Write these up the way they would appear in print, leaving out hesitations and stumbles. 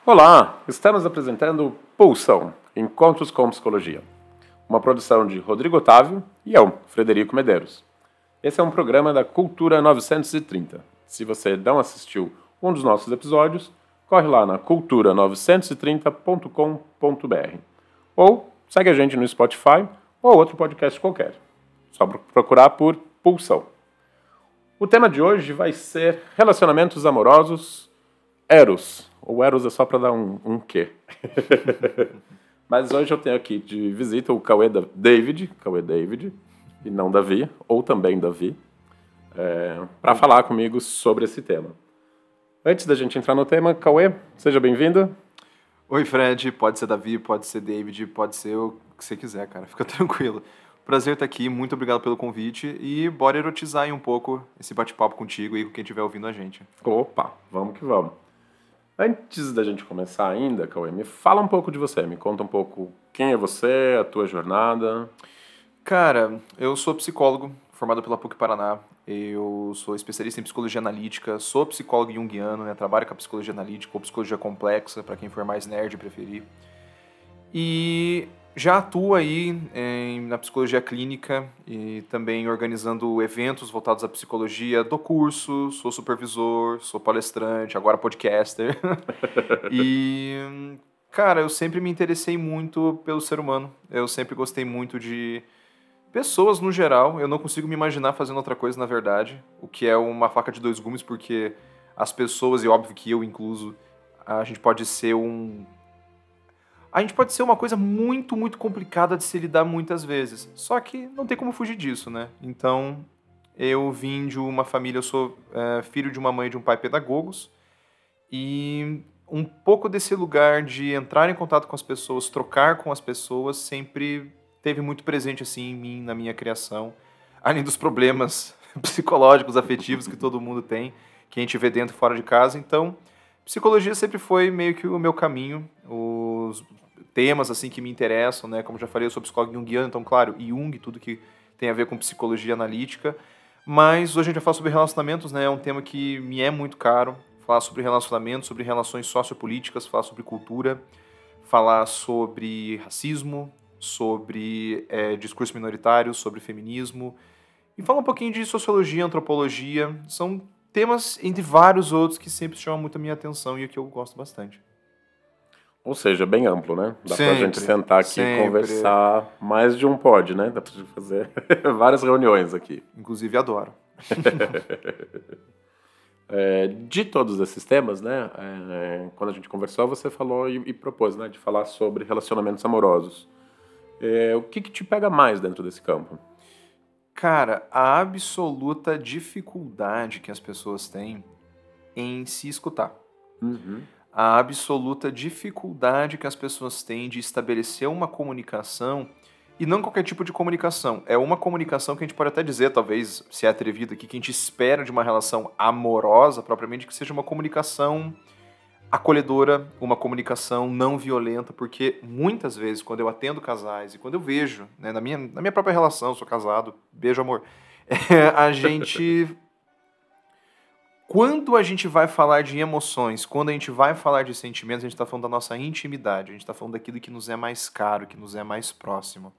Olá, estamos apresentando Pulsão, Encontros com Psicologia, uma produção de Rodrigo Otávio e eu, Frederico Medeiros. Esse é um programa da Cultura 930. Se você não assistiu um dos nossos episódios, corre lá na cultura930.com.br ou segue a gente no Spotify ou outro podcast qualquer. Só procurar por Pulsão. O tema de hoje vai ser relacionamentos amorosos, Eros. O Eros é só para dar um quê. Mas hoje eu tenho aqui de visita o Cauê David, e não Davi, ou também Davi, para falar comigo sobre esse tema. Antes da gente entrar no tema, Cauê, seja bem-vindo. Oi, Fred, pode ser Davi, pode ser David, pode ser o que você quiser, cara, fica tranquilo. Prazer estar aqui, muito obrigado pelo convite e bora erotizar aí um pouco esse bate-papo contigo e com quem estiver ouvindo a gente. Opa, vamos que vamos. Antes da gente começar ainda, Cauê, me fala um pouco de você, me conta um pouco quem é você, a tua jornada. Cara, eu sou psicólogo, formado pela PUC Paraná, eu sou especialista em psicologia analítica, sou psicólogo junguiano, né, trabalho com a psicologia analítica ou psicologia complexa, para quem for mais nerd e preferir. E já atuo aí na psicologia clínica e também organizando eventos voltados à psicologia, dou curso, sou supervisor, sou palestrante, agora podcaster. E, cara, eu sempre me interessei muito pelo ser humano. Eu sempre gostei muito de pessoas no geral. Eu não consigo me imaginar fazendo outra coisa, na verdade, o que é uma faca de dois gumes, porque as pessoas, e óbvio que eu incluso, a gente pode ser uma coisa muito, muito complicada de se lidar muitas vezes. Só que não tem como fugir disso, né? Então, eu vim de uma família, eu sou filho de uma mãe e de um pai pedagogos. E um pouco desse lugar de entrar em contato com as pessoas, trocar com as pessoas, sempre teve muito presente assim em mim, na minha criação. Além dos problemas psicológicos, afetivos que todo mundo tem, que a gente vê dentro e fora de casa. Então, psicologia sempre foi meio que o meu caminho. Os temas assim que me interessam, né? Como já falei, eu sou psicólogo junguiano, então, claro, Jung, tudo que tem a ver com psicologia analítica. Mas hoje a gente vai falar sobre relacionamentos, né? É um tema que me é muito caro. Falar sobre relacionamentos, sobre relações sociopolíticas, falar sobre cultura, falar sobre racismo, sobre discurso minoritário, sobre feminismo. E falar um pouquinho de sociologia, antropologia. São temas, entre vários outros, que sempre chamam muito a minha atenção e que eu gosto bastante. Ou seja, bem amplo, né? Dá Sempre, pra gente sentar aqui sempre. e conversar mais de um pod, né? Dá pra gente fazer várias reuniões aqui. Inclusive, adoro. De todos esses temas, né? Quando a gente conversou, você falou e propôs, né? De falar sobre relacionamentos amorosos. O que te pega mais dentro desse campo? Cara, a absoluta dificuldade que as pessoas têm em se escutar. Uhum. A absoluta dificuldade que as pessoas têm de estabelecer uma comunicação, e não qualquer tipo de comunicação. É uma comunicação que a gente pode até dizer, talvez, se é atrevido aqui, que a gente espera de uma relação amorosa, propriamente, que seja uma comunicação acolhedora, uma comunicação não violenta, porque muitas vezes, quando eu atendo casais e quando eu vejo, né, na minha própria relação, sou casado, beijo, amor, a gente... Quando a gente vai falar de emoções, quando a gente vai falar de sentimentos, a gente está falando da nossa intimidade, a gente está falando daquilo que nos é mais caro, que nos é mais próximo.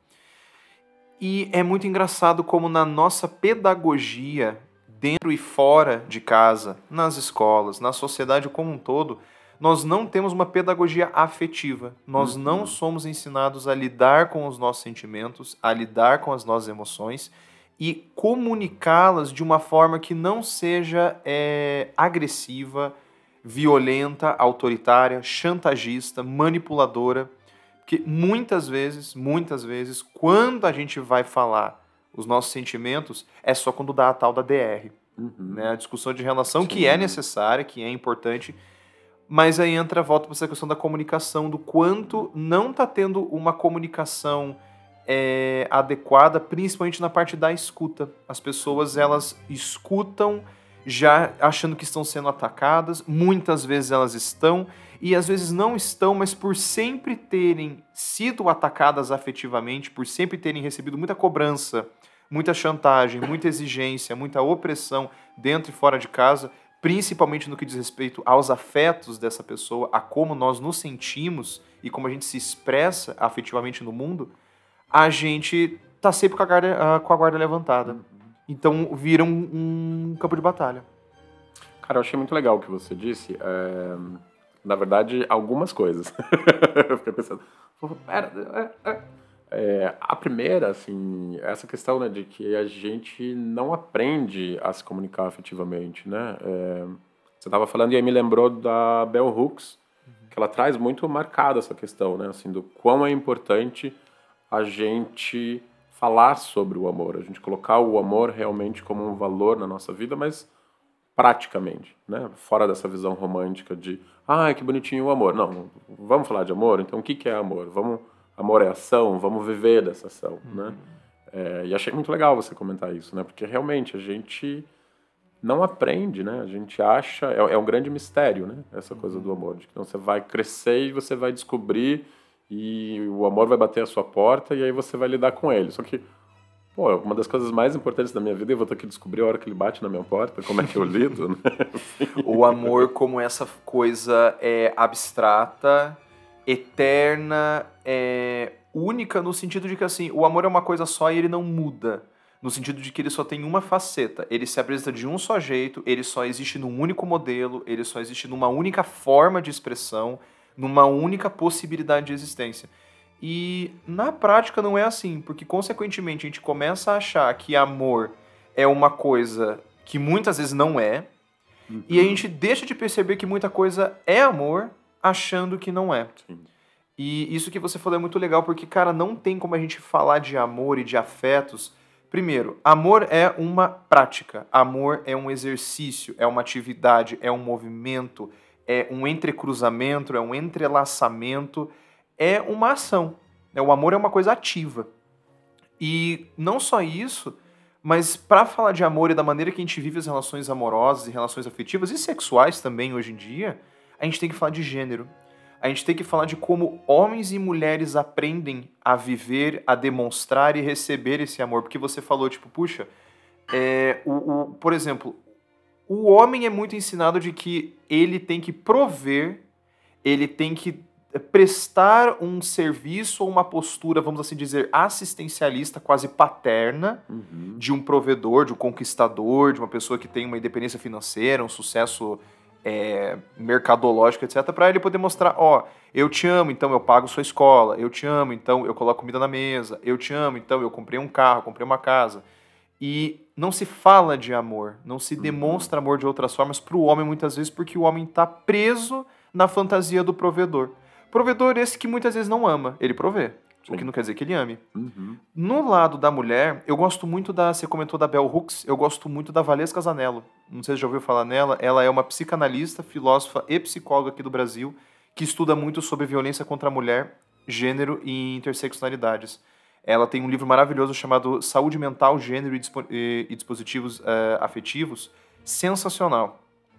E é muito engraçado como na nossa pedagogia, dentro e fora de casa, nas escolas, na sociedade como um todo, nós não temos uma pedagogia afetiva. Nós não somos ensinados a lidar com os nossos sentimentos, a lidar com as nossas emoções e comunicá-las de uma forma que não seja agressiva, violenta, autoritária, chantagista, manipuladora. Porque muitas vezes, quando a gente vai falar os nossos sentimentos, é só quando dá a tal da DR. Né? A discussão de relação, que é necessária, que é importante, mas aí volta para essa questão da comunicação, do quanto não está tendo uma comunicação adequada, principalmente na parte da escuta. As pessoas, elas escutam já achando que estão sendo atacadas, muitas vezes elas estão, e às vezes não estão, mas por sempre terem sido atacadas afetivamente, por sempre terem recebido muita cobrança, muita chantagem, muita exigência, muita opressão dentro e fora de casa, principalmente no que diz respeito aos afetos dessa pessoa, a como nós nos sentimos e como a gente se expressa afetivamente no mundo, a gente tá sempre com a guarda levantada. Então vira um campo de batalha. Cara, eu achei muito legal o que você disse. Na verdade, algumas coisas. Eu fiquei pensando. A primeira, assim, essa questão, né, de que a gente não aprende a se comunicar afetivamente, né? Você estava falando e aí me lembrou da Bell Hooks, que ela traz muito marcada essa questão, né? Assim, do quão é importante a gente falar sobre o amor, a gente colocar o amor realmente como um valor na nossa vida, mas praticamente, né? Fora dessa visão romântica de, que bonitinho o amor. Não, vamos falar de amor? Então o que é amor? Amor é ação, vamos viver dessa ação, né? E achei muito legal você comentar isso, né? Porque realmente a gente não aprende, né? A gente acha, é um grande mistério, né? Essa coisa do amor, de que então, você vai crescer e você vai descobrir e o amor vai bater a sua porta e aí você vai lidar com ele. Só que, uma das coisas mais importantes da minha vida, eu vou ter que descobrir a hora que ele bate na minha porta, como é que eu lido, né? O amor como essa coisa abstrata, eterna, única, no sentido de que, assim, o amor é uma coisa só e ele não muda. No sentido de que ele só tem uma faceta. Ele se apresenta de um só jeito, ele só existe num único modelo, ele só existe numa única forma de expressão, numa única possibilidade de existência. E na prática não é assim, porque consequentemente a gente começa a achar que amor é uma coisa que muitas vezes não é, e a gente deixa de perceber que muita coisa é amor, achando que não é. Sim. E isso que você falou é muito legal, porque, cara, não tem como a gente falar de amor e de afetos. Primeiro, amor é uma prática, amor é um exercício, é uma atividade, é um movimento, é um entrecruzamento, é um entrelaçamento, é uma ação. O amor é uma coisa ativa. E não só isso, mas para falar de amor e da maneira que a gente vive as relações amorosas e relações afetivas e sexuais também hoje em dia, a gente tem que falar de gênero. A gente tem que falar de como homens e mulheres aprendem a viver, a demonstrar e receber esse amor. Porque você falou, tipo, puxa, por exemplo, o homem é muito ensinado de que ele tem que prover, ele tem que prestar um serviço ou uma postura, vamos assim dizer, assistencialista, quase paterna, de um provedor, de um conquistador, de uma pessoa que tem uma independência financeira, um sucesso mercadológico, etc., para ele poder mostrar, eu te amo, então eu pago sua escola, eu te amo, então eu coloco comida na mesa, eu te amo, então eu comprei um carro, comprei uma casa. E não se fala de amor, não se demonstra amor de outras formas para o homem muitas vezes, porque o homem está preso na fantasia do provedor. Provedor esse que muitas vezes não ama, ele provê. O que não quer dizer que ele ame. No lado da mulher, eu gosto muito você comentou da Bell Hooks, eu gosto muito da Valesca Zanello. Não sei se já ouviu falar nela. Ela é uma psicanalista, filósofa e psicóloga aqui do Brasil, que estuda muito sobre violência contra a mulher, gênero e interseccionalidades. Ela tem um livro maravilhoso chamado Saúde Mental, Gênero e Dispositivos Afetivos. Sensacional.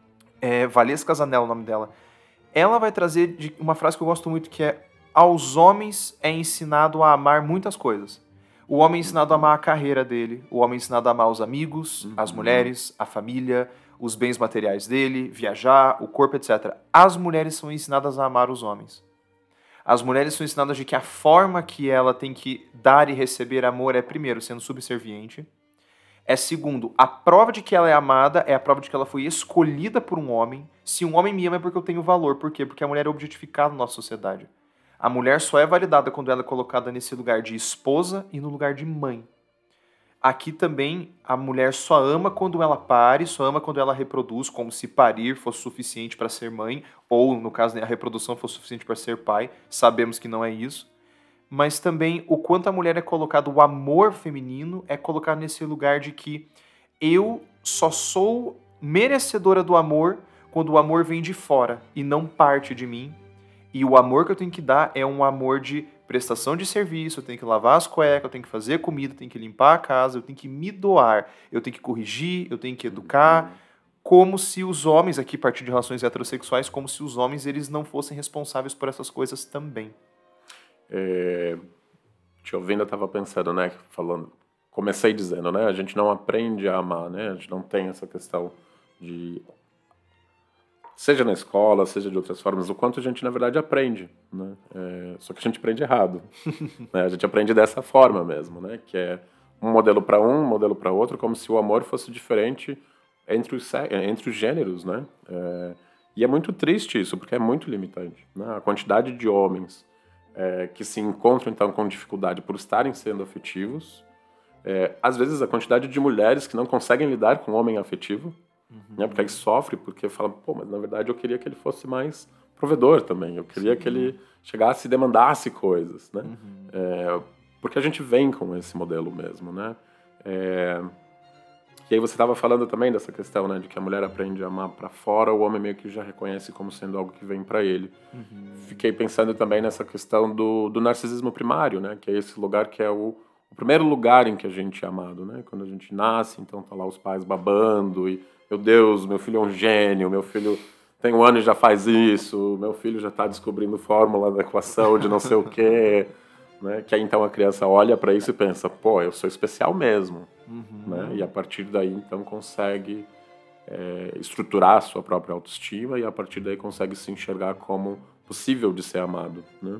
Valesca Zanello, o nome dela. Ela vai trazer uma frase que eu gosto muito, que é: aos homens é ensinado a amar muitas coisas. O homem é ensinado a amar a carreira dele, o homem é ensinado a amar os amigos, as mulheres, a família, os bens materiais dele, viajar, o corpo, etc. As mulheres são ensinadas a amar os homens. As mulheres são ensinadas de que a forma que ela tem que dar e receber amor é, primeiro, sendo subserviente. Segundo, a prova de que ela é amada é a prova de que ela foi escolhida por um homem. Se um homem me ama é porque eu tenho valor. Por quê? Porque a mulher é objetificada na nossa sociedade. A mulher só é validada quando ela é colocada nesse lugar de esposa e no lugar de mãe. Aqui também a mulher só ama quando ela pare, só ama quando ela reproduz, como se parir fosse suficiente para ser mãe, ou, no caso, a reprodução fosse suficiente para ser pai. Sabemos que não é isso. Mas também o quanto a mulher é colocada, o amor feminino é colocado nesse lugar de que eu só sou merecedora do amor quando o amor vem de fora e não parte de mim. E o amor que eu tenho que dar é um amor de prestação de serviço, eu tenho que lavar as cuecas, eu tenho que fazer comida, eu tenho que limpar a casa, eu tenho que me doar, eu tenho que corrigir, eu tenho que educar, como se os homens, aqui partindo de relações heterossexuais, como se os homens eles não fossem responsáveis por essas coisas também. Te ouvindo, eu estava pensando, né, comecei dizendo, né, a gente não aprende a amar, né, a gente não tem essa questão de seja na escola, seja de outras formas, o quanto a gente, na verdade, aprende, né? Só que a gente aprende errado. Né? A gente aprende dessa forma mesmo, né? Que é um modelo para um modelo para outro, como se o amor fosse diferente entre os gêneros, né? E é muito triste isso, porque é muito limitante, né? A quantidade de homens que se encontram, então, com dificuldade por estarem sendo afetivos, às vezes a quantidade de mulheres que não conseguem lidar com o homem afetivo, né? Porque aí sofre, porque fala, pô, mas na verdade eu queria que ele fosse mais provedor também, eu queria que ele chegasse e demandasse coisas, né? Porque a gente vem com esse modelo mesmo, né? E aí você estava falando também dessa questão, né, de que a mulher aprende a amar para fora, o homem meio que já reconhece como sendo algo que vem para ele. Fiquei pensando também nessa questão do narcisismo primário, né, que é esse lugar que é o primeiro lugar em que a gente é amado, né? Quando a gente nasce, então tá lá os pais babando e, meu Deus, meu filho é um gênio, meu filho tem 1 ano e já faz isso, meu filho já está descobrindo fórmula da equação de não sei o quê, né? Que aí então a criança olha para isso e pensa, pô, eu sou especial mesmo, né? E a partir daí então consegue estruturar a sua própria autoestima e a partir daí consegue se enxergar como possível de ser amado, né?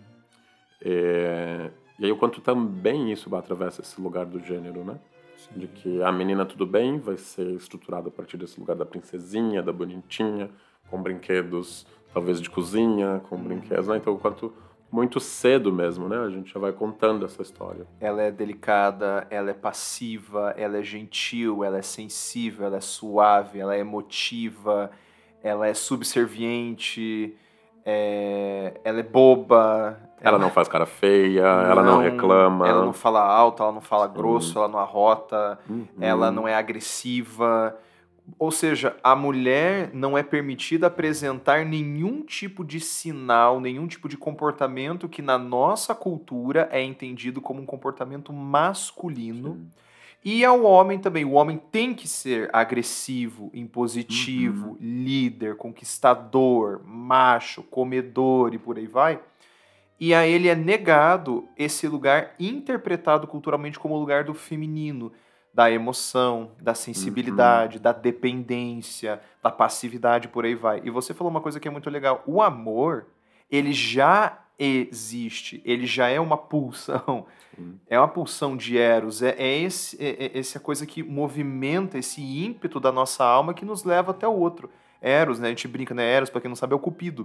E aí o quanto também isso atravessa esse lugar do gênero, né? Sim. De que a menina tudo bem, vai ser estruturada a partir desse lugar da princesinha, da bonitinha, com brinquedos talvez de cozinha, com brinquedos, né? Então o quanto muito cedo mesmo, né? A gente já vai contando essa história. Ela é delicada, ela é passiva, ela é gentil, ela é sensível, ela é suave, ela é emotiva, ela é subserviente, ela é boba. Ela não faz cara feia, ela não reclama. Ela não fala alto, ela não fala grosso, ela não arrota, ela não é agressiva. Ou seja, a mulher não é permitida apresentar nenhum tipo de sinal, nenhum tipo de comportamento que na nossa cultura é entendido como um comportamento masculino. Sim. E ao homem também. O homem tem que ser agressivo, impositivo, líder, conquistador, macho, comedor e por aí vai. E a ele é negado esse lugar interpretado culturalmente como o lugar do feminino, da emoção, da sensibilidade, da dependência, da passividade, por aí vai. E você falou uma coisa que é muito legal. O amor, ele já existe, ele já é uma pulsão. É uma pulsão de Eros, essa coisa que movimenta esse ímpeto da nossa alma que nos leva até o outro. Eros, né? A gente brinca, né? Eros, para quem não sabe, é o Cupido.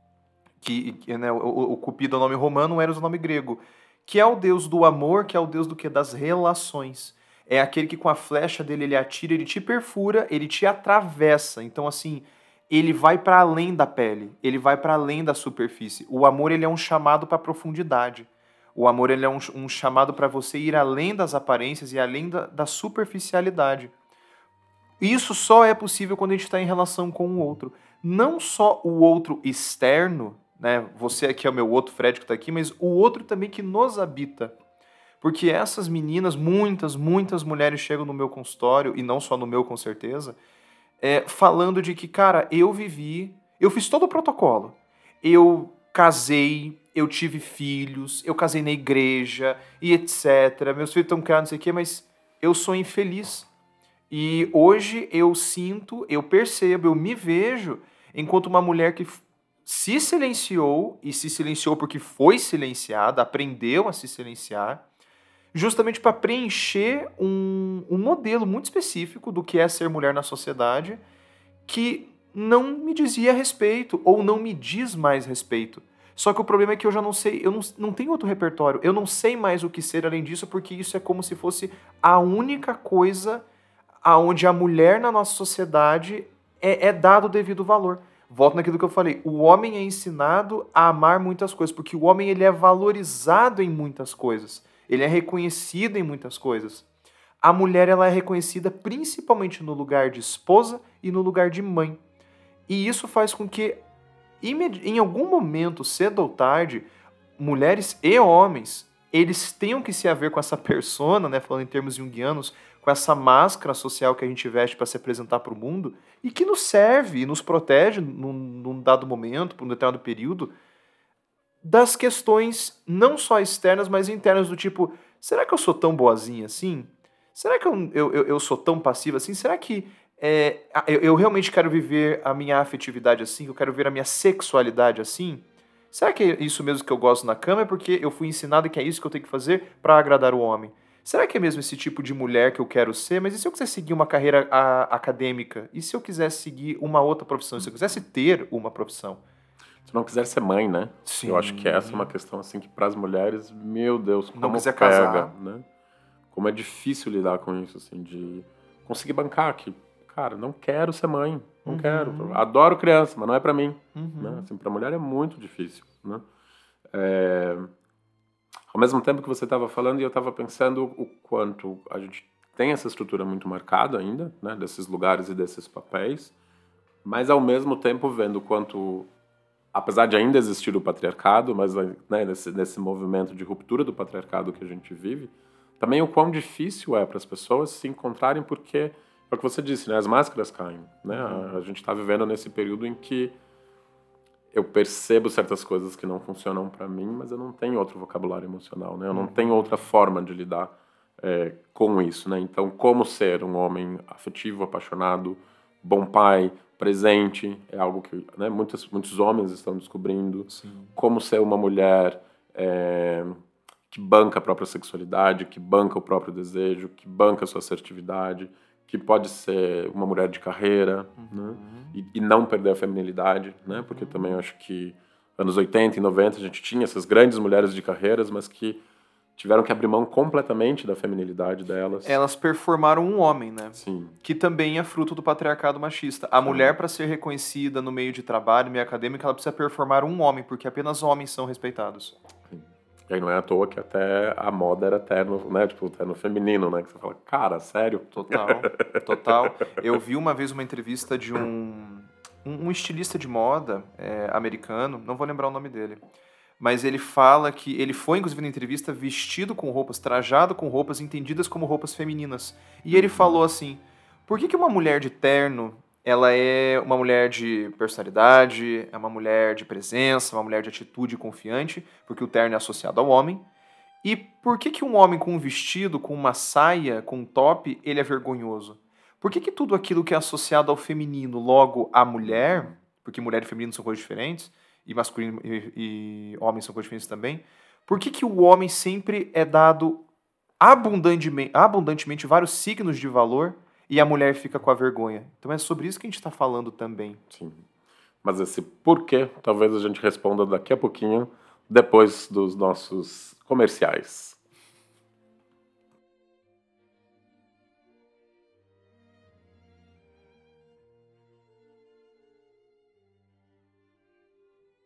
Né, o Cupido é o nome romano, o Eros é o nome grego. Que é o deus do amor, que é o deus do quê? Das relações. É aquele que com a flecha dele ele atira, ele te perfura, ele te atravessa. Então, assim, ele vai para além da pele, ele vai para além da superfície. O amor, ele é um chamado para a profundidade. O amor, ele é um chamado para você ir além das aparências e além da superficialidade. Isso só é possível quando a gente está em relação com o outro. Não só o outro externo, né? Você aqui é o meu outro Fred que está aqui, mas o outro também que nos habita. Porque essas meninas, muitas mulheres chegam no meu consultório, e não só no meu, com certeza, falando de que, cara, eu fiz todo o protocolo. Eu casei, eu tive filhos, eu casei na igreja, e etc. Meus filhos estão criados, não sei o quê, mas eu sou infeliz. E hoje eu sinto, eu percebo, eu me vejo enquanto uma mulher que se silenciou, e se silenciou porque foi silenciada, aprendeu a se silenciar, justamente para preencher um modelo muito específico do que é ser mulher na sociedade, que não me dizia respeito, ou não me diz mais respeito. Só que o problema é que eu já não sei, eu não tenho outro repertório, eu não sei mais o que ser além disso, porque isso é como se fosse a única coisa aonde a mulher na nossa sociedade é dado o devido valor. Volto naquilo que eu falei, o homem é ensinado a amar muitas coisas, porque o homem ele é valorizado em muitas coisas. Ele é reconhecido em muitas coisas. A mulher ela é reconhecida principalmente no lugar de esposa e no lugar de mãe. E isso faz com que, em algum momento, cedo ou tarde, mulheres e homens, eles tenham que se haver com essa persona, né, falando em termos junguianos, com essa máscara social que a gente veste para se apresentar para o mundo e que nos serve e nos protege num dado momento, por um determinado período, das questões não só externas, mas internas, do tipo, será que eu sou tão boazinha assim? Será que eu sou tão passiva assim? Será que eu realmente quero viver a minha afetividade assim, eu quero ver a minha sexualidade assim? Será que é isso mesmo que eu gosto na cama? É porque eu fui ensinado que é isso que eu tenho que fazer para agradar o homem? Será que é mesmo esse tipo de mulher que eu quero ser? Mas e se eu quiser seguir uma carreira acadêmica? E se eu quiser seguir uma outra profissão? E se eu quisesse ter uma profissão? Se não quiser ser mãe, né? Sim. Eu acho que essa é uma questão assim que para as mulheres, meu Deus, como Não quiser pega, casar. né? Como é difícil lidar com isso, assim, de conseguir bancar que, cara, não quero ser mãe, não quero. Adoro criança, mas não é para mim. Né? Assim, para mulher é muito difícil, né? Ao mesmo tempo que você estava falando, eu estava pensando o quanto a gente tem essa estrutura muito marcada ainda, né? Desses lugares e desses papéis, mas ao mesmo tempo vendo o quanto, apesar de ainda existir o patriarcado, mas né, nesse movimento de ruptura do patriarcado que a gente vive, também o quão difícil é para as pessoas se encontrarem, porque é o que você disse, né, as máscaras caem, né? A gente está vivendo nesse período em que eu percebo certas coisas que não funcionam para mim, mas eu não tenho outro vocabulário emocional, né? Eu não tenho outra forma de lidar com isso, né? Então, como ser um homem afetivo, apaixonado, bom pai, presente, é algo que, né, muitos homens estão descobrindo. Sim. Como ser uma mulher que banca a própria sexualidade, que banca o próprio desejo, que banca a sua assertividade, que pode ser uma mulher de carreira, né? E não perder a feminilidade, né? Porque também eu acho que anos 80 e 90 a gente tinha essas grandes mulheres de carreiras, mas que tiveram que abrir mão completamente da feminilidade delas. Elas performaram um homem, né? Sim. Que também é fruto do patriarcado machista. A mulher, para ser reconhecida no meio de trabalho, no meio acadêmico, ela precisa performar um homem, porque apenas homens são respeitados. Sim. E aí não é à toa que até a moda era terno, né? Tipo, terno feminino, né? Que você fala, cara, sério? Total. Eu vi uma vez uma entrevista de um estilista de moda americano, não vou lembrar o nome dele, mas ele fala que ele foi, inclusive, na entrevista vestido com roupas, trajado com roupas entendidas como roupas femininas. E ele falou assim, por que uma mulher de terno, ela é uma mulher de personalidade, é uma mulher de presença, uma mulher de atitude confiante, porque o terno é associado ao homem, e por que um homem com um vestido, com uma saia, com um top, ele é vergonhoso? Por que tudo aquilo que é associado ao feminino, logo à mulher, porque mulher e feminino são coisas diferentes, e masculino e homem são coisas diferentes também, por que o homem sempre é dado abundantemente vários signos de valor e a mulher fica com a vergonha? Então é sobre isso que a gente está falando também. Sim. Mas esse porquê, talvez a gente responda daqui a pouquinho, depois dos nossos comerciais.